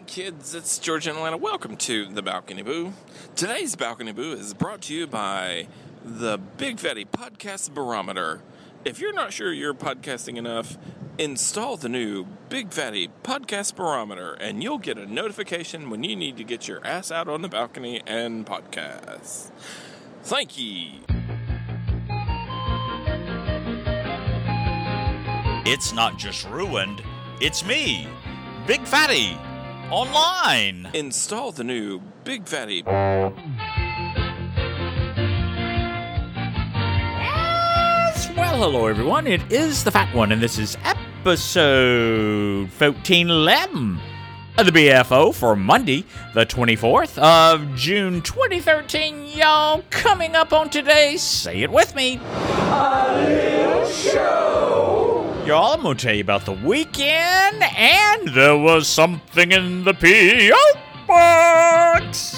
kids, it's George in Atlanta. Welcome to the Balcony Boo. Today's Balcony Boo is brought to you by the Big Fatty Podcast Barometer. If you're not sure you're podcasting enough, install the new Big Fatty Podcast Barometer and you'll get a notification when you need to get your ass out on the balcony and podcast. Thank ye. It's not just ruined, it's me, Big Fatty, online. Install the new Big Fatty. Well, hello everyone, it is the Fat One, and this is episode 1411 of the BFO for Monday, the 24th of June 2013. Y'all, coming up on today's Say It With Me, a little show. Y'all, I'm going to tell you about the weekend, and there was something in the P.O. box.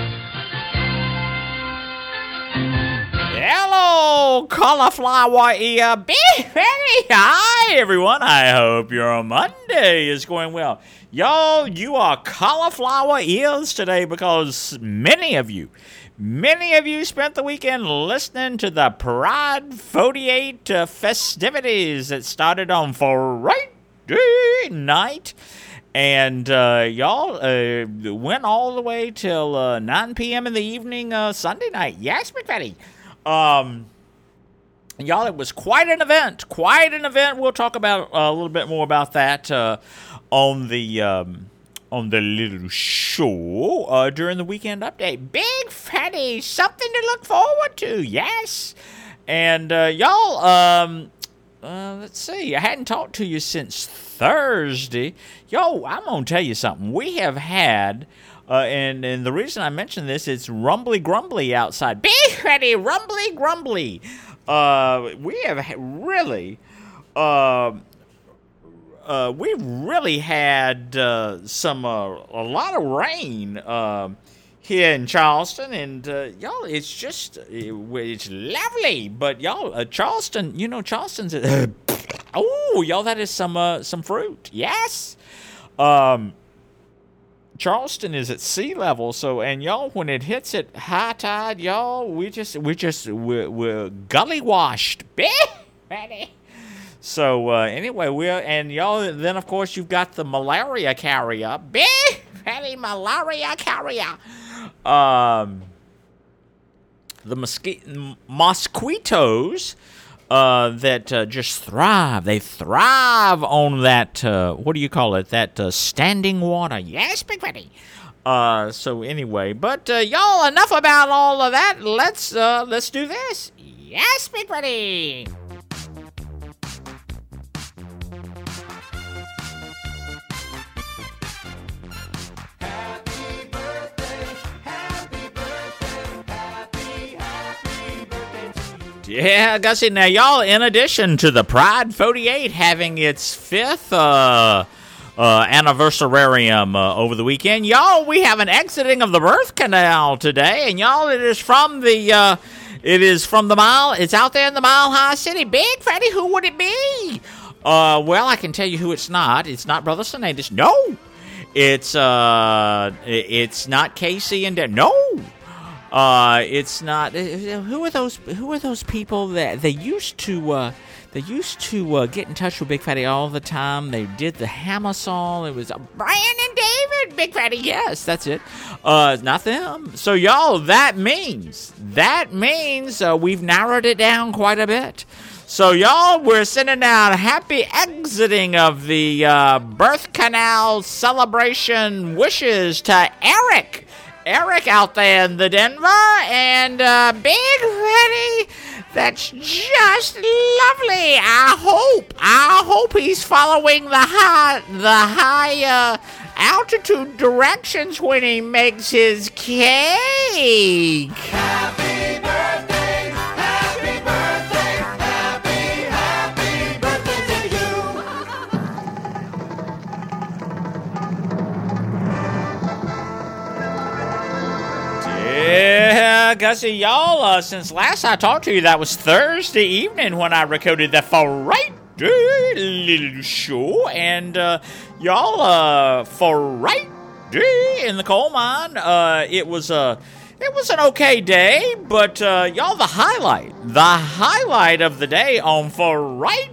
Hello, cauliflower ear Big Fatty. Hi, everyone. I hope your Monday is going well. Y'all, you are cauliflower ears today because many of you spent the weekend listening to the Pride 48 festivities that started on Friday night. And y'all went all the way till 9 p.m. in the evening Sunday night. Yes, Big Fatty. Y'all, it was quite an event. We'll talk about a little bit more about that on the little show during the weekend update. Big Fatty, something to look forward to. Yes, and y'all, let's see. I hadn't talked to you since Thursday. Yo, I'm gonna tell you something. We have had. And the reason I mention this, it's rumbly grumbly outside. Big Fatty, rumbly grumbly. We have really, we've really had a lot of rain here in Charleston, and y'all, it's just it's lovely. But y'all, Charleston, Charleston's. Oh, y'all, that is some fruit. Yes. Charleston is at sea level, so, and y'all, when it hits at high tide, y'all, we're gully washed. So anyway, and y'all, then of course you've got the malaria carrier, big fatty malaria carrier. The mosquitoes that just thrive. They thrive on that, what do you call it? That standing water. Yes, Big Fatty. So anyway, but y'all, enough about all of that. Let's do this. Yes, Big Fatty. Yeah, Gussie. Now, y'all, in addition to the Pride 48 having its 5th anniversarium over the weekend, y'all, we have an exiting of the birth canal today, and y'all, it is from the mile. It's out there in the Mile High City. Big Fatty, who would it be? Well, I can tell you who it's not. It's not Brother Sinatus. No, it's not Casey and Dan. No. It's not. Who are those people that they used to get in touch with Big Fatty all the time? They did the Hammer song. It was Brian and David. Big Fatty, yes, that's it. Not them. So y'all, that means we've narrowed it down quite a bit. So y'all, we're sending out a happy exiting of the birth canal celebration wishes to Eric out there in the Denver, and Big Fatty, that's just lovely. I hope he's following the high altitude directions when he makes his cake. Happy birthday, happy birthday, happy birthday to you. Yeah, Gussie, y'all, since last I talked to you, that was Thursday evening when I recorded the Friday little show, and y'all, Friday in the coal mine. It was an okay day, but y'all, the highlight of the day on Friday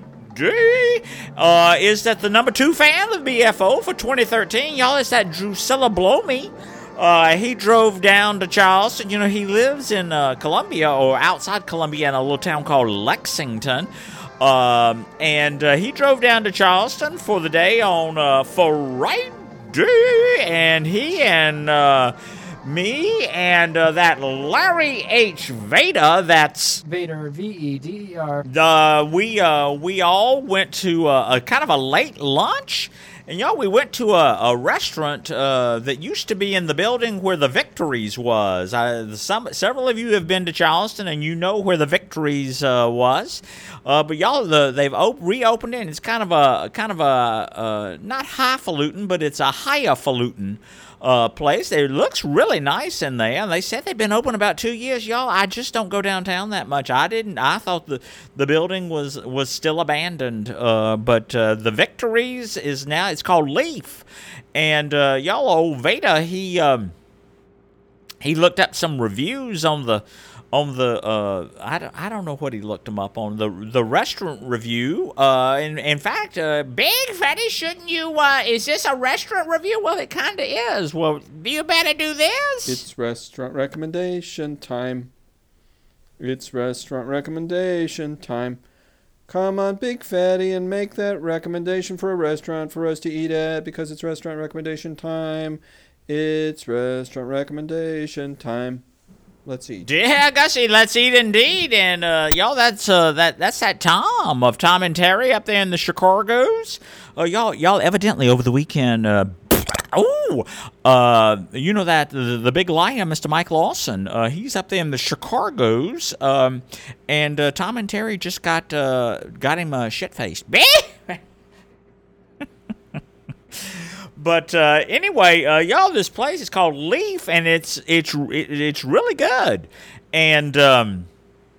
is that the number 2 fan of BFO for 2013, y'all, is that Drusilla Blomy. He drove down to Charleston. You know, he lives in Columbia, or outside Columbia, in a little town called Lexington. And he drove down to Charleston for the day on Friday. And he and me and that Larry H. Vader, that's Vader, Veder. we all went to a kind of a late lunch. And y'all, we went to a restaurant that used to be in the building where the Victories was. Several of you have been to Charleston, and you know where the Victories was. But y'all, they've reopened it. And it's kind of a not highfalutin, but it's a highfalutin place. It looks really nice in there. And they said they've been open about 2 years, y'all. I just don't go downtown that much. I didn't. I thought the building was still abandoned. But the Victories is now. It's called Leaf. And y'all, old Veda, he looked up some reviews on the I don't know what he looked them up on, the restaurant review. In fact, Big Fatty, shouldn't you? Is this a restaurant review? Well, it kind of is. Well, you better do this. It's restaurant recommendation time. It's restaurant recommendation time. Come on, Big Fatty, and make that recommendation for a restaurant for us to eat at, because it's restaurant recommendation time. It's restaurant recommendation time. Let's eat. Yeah, Gussie, let's eat indeed. And y'all, that's that Tom of Tom and Terry up there in the Chicago's. Y'all evidently over the weekend. You know that the big lion, Mr. Mike Lawson. He's up there in the Chicago's. And Tom and Terry just got him shit faced. But anyway, y'all, this place is called Leaf, and it's really good. And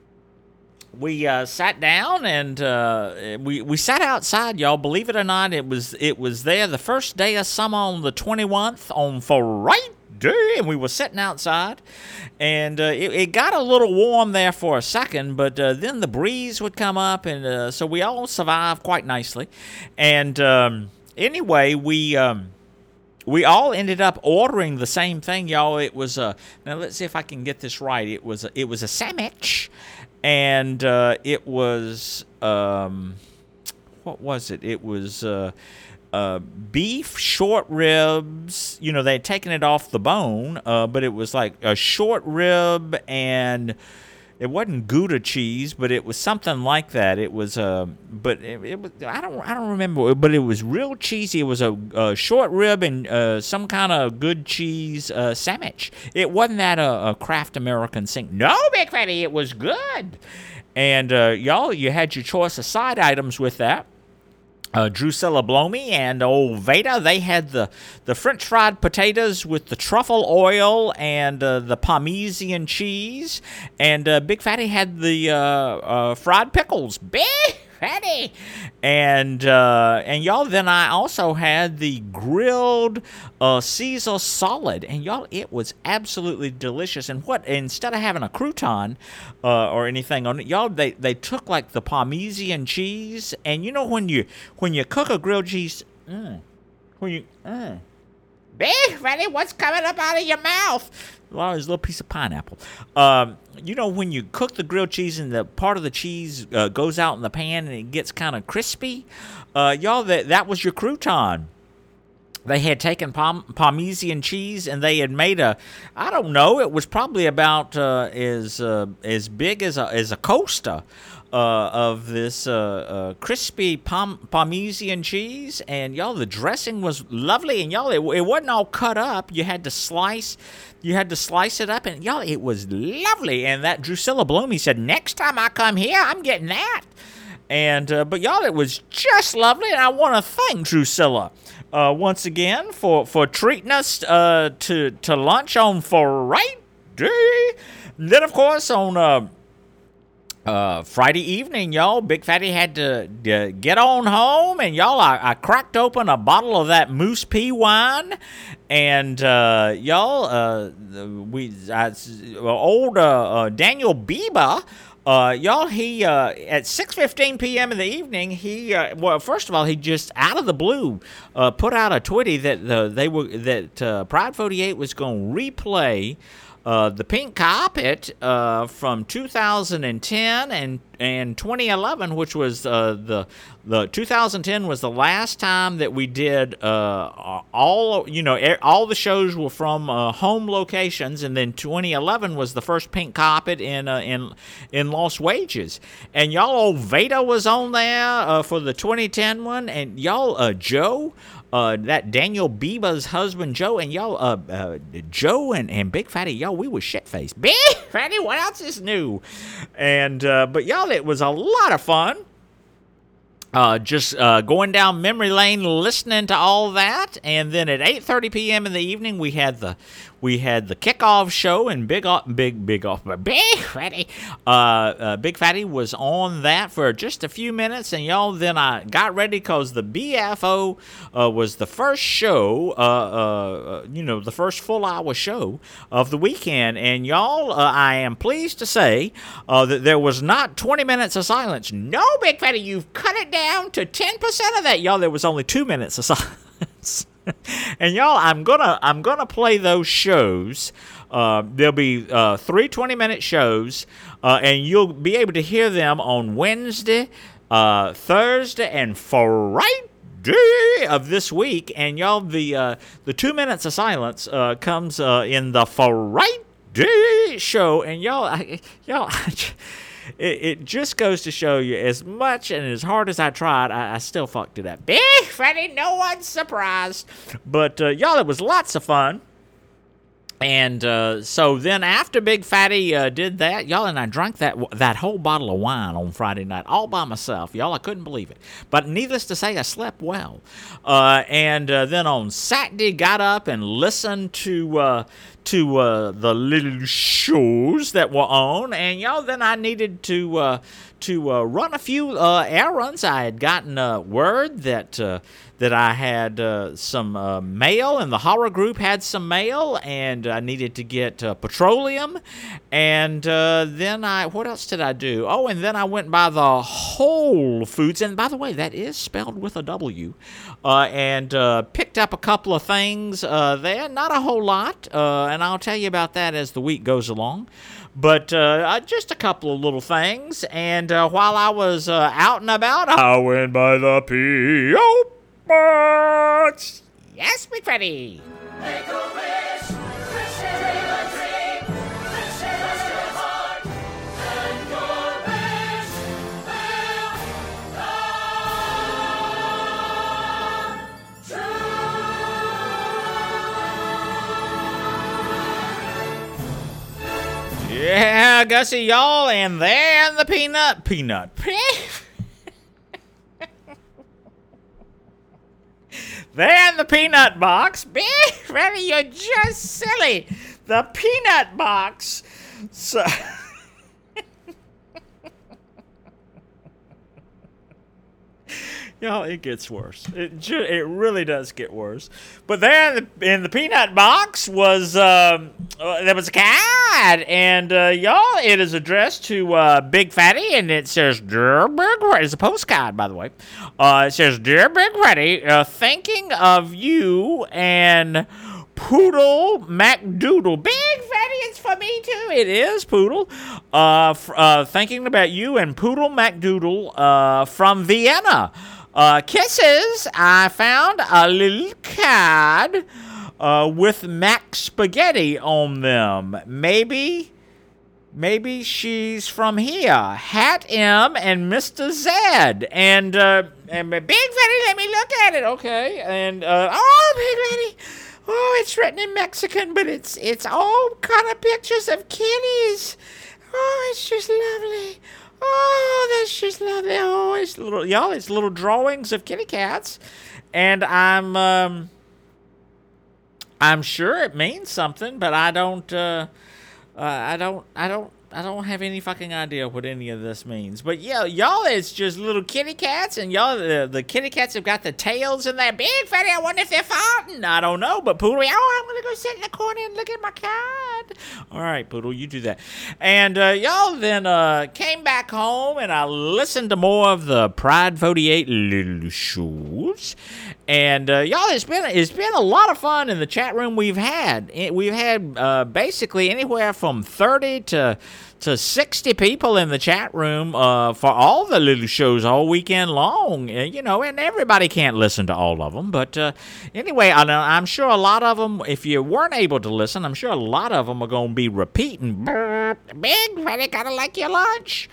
we sat down, and we sat outside, y'all. Believe it or not, it was there the first day of summer on the 21st on Friday, and we were sitting outside, and it got a little warm there for a second, but then the breeze would come up, and so we all survived quite nicely. And anyway, we all ended up ordering the same thing, y'all. It was now let's see if I can get this right. It was a sandwich, and it was what was it? It was beef short ribs. You know, they had taken it off the bone, but it was like a short rib, and it wasn't Gouda cheese, but it was something like that. It was but it was I don't remember, but it was real cheesy. It was a short rib and some kind of good cheese sandwich. It wasn't that a Kraft American sink. No, Big Fatty, it was good. And y'all, you had your choice of side items with that. Drusilla Blomy and old Veda, they had the French fried potatoes with the truffle oil and the Parmesan cheese, and Big Fatty had the fried pickles. Big Fatty, and y'all. Then I also had the grilled Caesar salad, and y'all, it was absolutely delicious. And instead of having a crouton or anything on it, y'all, they took like the Parmesan cheese, and you know when you cook a grilled cheese, Big Fatty, what's coming up out of your mouth? Well, there's a little piece of pineapple. You know, when you cook the grilled cheese and the part of the cheese goes out in the pan and it gets kind of crispy, y'all, that was your crouton. They had taken Parmesan cheese and they had made I don't know, it was probably about as big as a coaster of this crispy Parmesan cheese. And y'all, the dressing was lovely, and y'all, it wasn't all cut up. You had to slice it up, and y'all, it was lovely. And that Drusilla Blomy said, next time I come here, I'm getting that. And but y'all, it was just lovely, and I want to thank Drusilla once again for treating us to lunch on Friday. Then, of course, on Friday evening, y'all, Big Fatty had to get on home, and y'all, I cracked open a bottle of that Moose P wine, and y'all, old Daniel Bieber. Y'all, he at 6:15 p.m. in the evening, he well, first of all, he just out of the blue put out a Twitty that Pride 48 was going to replay the Pink Carpet from 2010 and 2011, which was the 2010 was the last time that we did all the shows were from home locations, and then 2011 was the first Pink Carpet in Los Wages, and y'all, old Veda was on there for the 2010 one, and y'all, Joe. That Daniel Bieber's husband, Joe, and y'all, Joe and Big Fatty, y'all, we was shit-faced. Big Fatty, what else is new? And, but y'all, it was a lot of fun. Just going down memory lane, listening to all that, and then at 8:30 p.m. in the evening, we had the kickoff show, and Big Fatty, Big Fatty was on that for just a few minutes, and y'all, then I got ready because the BFO was the first show, the first full hour show of the weekend, and y'all, I am pleased to say that there was not 20 minutes of silence. No, Big Fatty, you've cut it down to 10% of that, y'all. There was only 2 minutes of silence. And y'all, I'm gonna play those shows. There'll be 3 20-minute shows, and you'll be able to hear them on Wednesday, Thursday, and Friday of this week. And y'all, the 2 minutes of silence comes in the Friday show. And y'all. It just goes to show you, as much and as hard as I tried, I still fucked it up. Big Fatty, no one's surprised. But, y'all, it was lots of fun. And so then after Big Fatty did that, y'all, and I drank that whole bottle of wine on Friday night all by myself. Y'all, I couldn't believe it. But needless to say, I slept well. And then on Saturday, got up and listened to the little shows that were on, and y'all, then I needed to run a few errands. I had gotten word that I had some mail, and the horror group had some mail, and I needed to get petroleum, and then what else did I do? Oh, and then I went by the Whole Foods, and by the way, that is spelled with a W, and picked up a couple of things there, not a whole lot, and I'll tell you about that as the week goes along. But just a couple of little things, and while I was out and about, I went by the P.O. Box. Yes, Big Fatty. Make a wish, wish it in a dream, wish it as your heart, and your wish will come true. Yeah, Gussie, y'all, and then the peanut. Then the peanut box. Big Fatty, you're just silly. The peanut box. So. Y'all, it gets worse. It really does get worse. But there in the peanut box was there was a card, and y'all, it is addressed to Big Fatty, and it says, "Dear Big Fatty." It's a postcard, by the way. It says, "Dear Big Fatty, thinking of you and Poodle MacDoodle." Big Fatty, it's for me too. It is Poodle. Thinking about you and Poodle MacDoodle from Vienna. Kisses. I found a little card with Mac Spaghetti on them. Maybe she's from here. Hat M and Mr. Z. And Big Fatty, let me look at it. Okay. And Big Fatty. Oh, it's written in Mexican, but it's all kind of pictures of kitties. Oh, it's just lovely. Oh, that's just lovely. Oh, it's little drawings of kitty cats, and I'm sure it means something, but I don't I don't have any fucking idea what any of this means. But yeah, y'all, it's just little kitty cats, and y'all, the kitty cats have got the tails in there. Big Fatty, I wonder if they're farting. I don't know, but Poodle, I'm gonna go sit in the corner and look at my cat. All right, Poodle, you do that. And y'all then came back home, and I listened to more of the Pride 48 little shows. And y'all, it's been a lot of fun in the chat room we've had. We've had basically anywhere from 30 to 60 people in the chat room for all the little shows all weekend long. And everybody can't listen to all of them. But anyway, I'm sure a lot of them, if you weren't able to listen, I'm sure a lot of them are going to be repeating. Big Fatty, gotta like your lunch.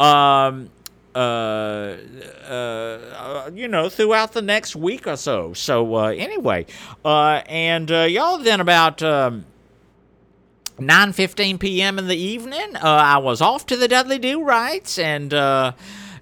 Throughout the next week or so. So, anyway, y'all, then about 9:15 p.m. in the evening, I was off to the Dudley Do Rights, and I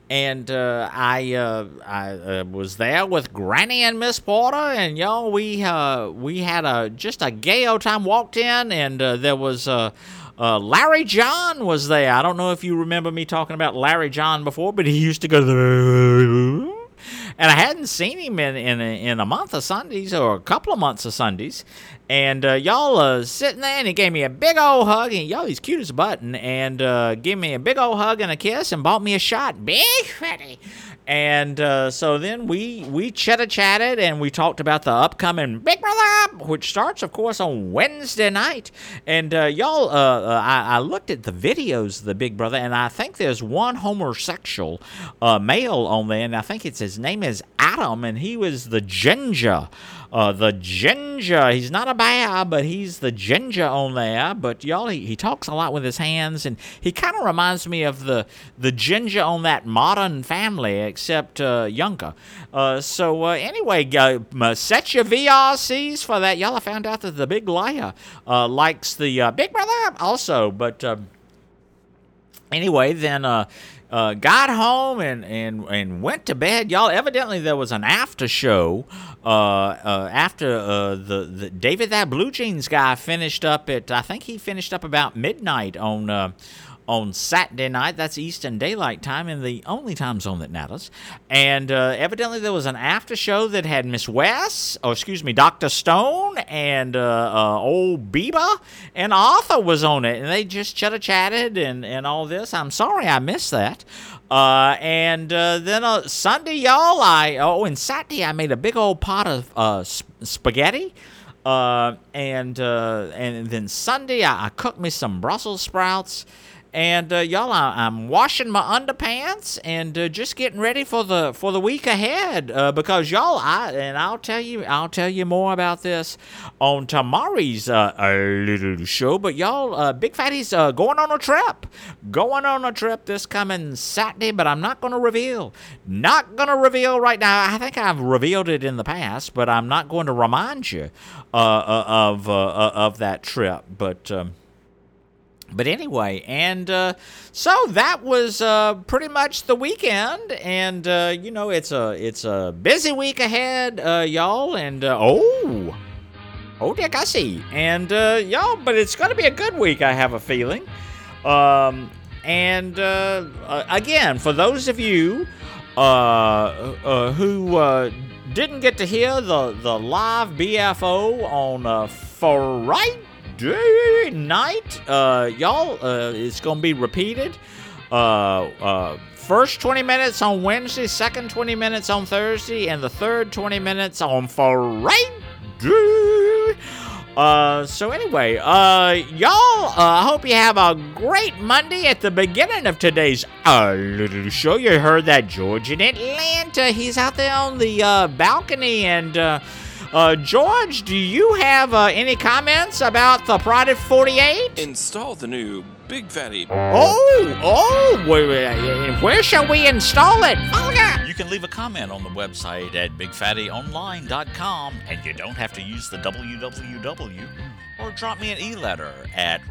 was there with Granny and Miss Porter, and y'all, we had just a gay old time. Walked in, and there was Larry John was there. I don't know if you remember me talking about Larry John before, but he used to go to the... And I hadn't seen him in a month of Sundays, or a couple of months of Sundays. And y'all sitting there, and he gave me a big old hug. And y'all, he's cute as a button. And gave me a big old hug and a kiss and bought me a shot. Big Fatty. And so then we chatted, and we talked about the upcoming Big Brother Up, which starts, of course, on Wednesday night. And y'all, I looked at the videos of the Big Brother, and I think there's one homosexual male on there, and I think his name is Adam, and he was the ginger. He's not a bear, but he's the ginger on there. But y'all, he talks a lot with his hands, and he kind of reminds me of the ginger on that Modern Family, except younger. Anyway, set your VRCs for that. Y'all, I found out that the Big Liar likes the Big Brother also. But anyway, then got home and went to bed. Y'all, evidently there was an after show after the David That Blue Jeans guy finished up at, I think he finished up about midnight on Saturday night. That's Eastern Daylight Time, in the only time zone that matters. And evidently there was an after show that had Miss West, Dr. Stone, and old Bieber, and Arthur was on it. And they just chatted and all this. I'm sorry I missed that. Then Sunday, y'all, and Saturday I made a big old pot of spaghetti. And then Sunday I cooked me some Brussels sprouts. And y'all, I'm washing my underpants and just getting ready for the week ahead, because y'all, I'll tell you more about this on tomorrow's little show. But y'all, Big Fatty's going on a trip this coming Saturday, but I'm not gonna reveal right now. I think I've revealed it in the past, but I'm not going to remind you of that trip. But anyway, and so that was pretty much the weekend, and it's a busy week ahead, y'all, and oh dear Gussie, and y'all, but it's gonna be a good week, I have a feeling. Again, for those of you who didn't get to hear the live BFO on Friday night, y'all, it's gonna be repeated. First 20 minutes on Wednesday, second 20 minutes on Thursday, and the third 20 minutes on Friday. So anyway, y'all, I hope you have a great Monday. At the beginning of today's little show, you heard that George in Atlanta, he's out there on the balcony, and George, do you have any comments about the Pride 48? Install the new Big Fatty. Where shall we install it? You can leave a comment on the website at bigfattyonline.com, and you don't have to use the www, or drop me an e-letter at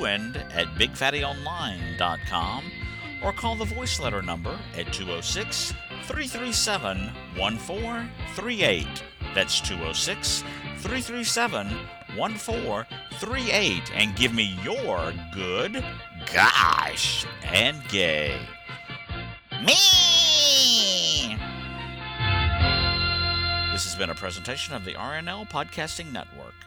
ruined@bigfattyonline.com, or call the voice letter number at 206-337-1438. That's 206-337-1438, and give me your good, gosh, and gay. Me! This has been a presentation of the RNL Podcasting Network.